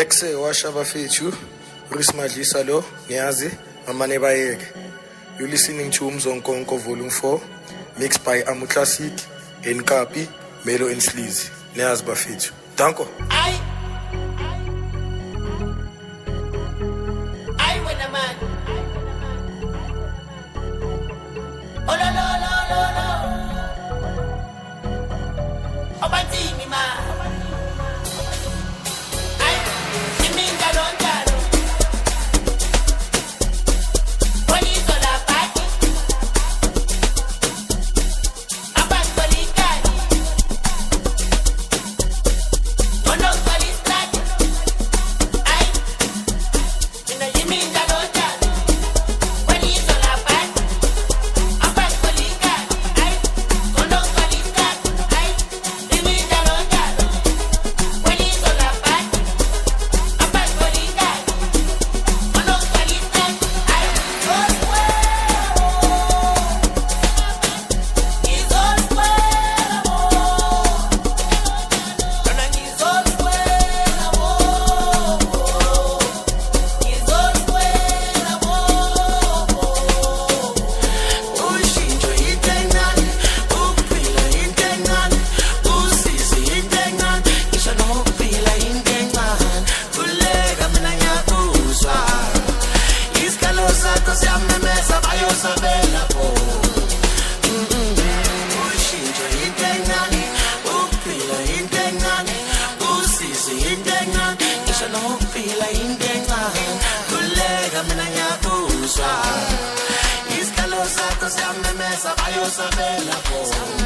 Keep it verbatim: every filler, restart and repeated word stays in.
Exe washa bafethu, Chris Madlisa lo, Niyazi, Amane Bayeke. You're listening to Umzonkonko Volume four, mixed by Amu Classic, Nkapi, Melo and Sleazy. Niyazi bafethu. Danko. Aye. Aye, when a man. Oh, no, no, no, no, no. Oh, my team, man. Iskalo sa to se amemesa, ayo sa bella po.